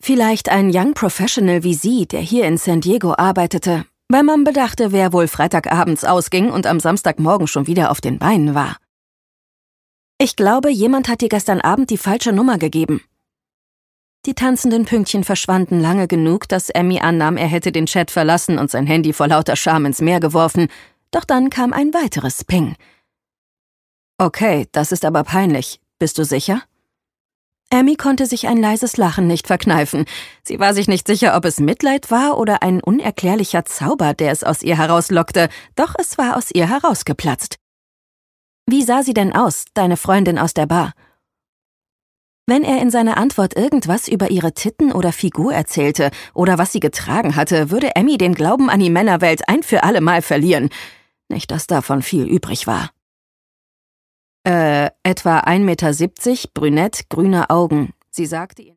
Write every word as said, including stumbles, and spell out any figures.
Vielleicht ein Young Professional wie sie, der hier in San Diego arbeitete, weil man bedachte, wer wohl Freitagabends ausging und am Samstagmorgen schon wieder auf den Beinen war. »Ich glaube, jemand hat dir gestern Abend die falsche Nummer gegeben.« Die tanzenden Pünktchen verschwanden lange genug, dass Emmy annahm, er hätte den Chat verlassen und sein Handy vor lauter Scham ins Meer geworfen, doch dann kam ein weiteres Ping. »Okay, das ist aber peinlich. Bist du sicher?« Emmy konnte sich ein leises Lachen nicht verkneifen. Sie war sich nicht sicher, ob es Mitleid war oder ein unerklärlicher Zauber, der es aus ihr herauslockte, doch es war aus ihr herausgeplatzt. »Wie sah sie denn aus, deine Freundin aus der Bar?« Wenn er in seiner Antwort irgendwas über ihre Titten oder Figur erzählte oder was sie getragen hatte, würde Emmy den Glauben an die Männerwelt ein für alle Mal verlieren. Nicht, dass davon viel übrig war. Äh, etwa ein Meter siebzig, brünett, grüne Augen. Sie sagte ihr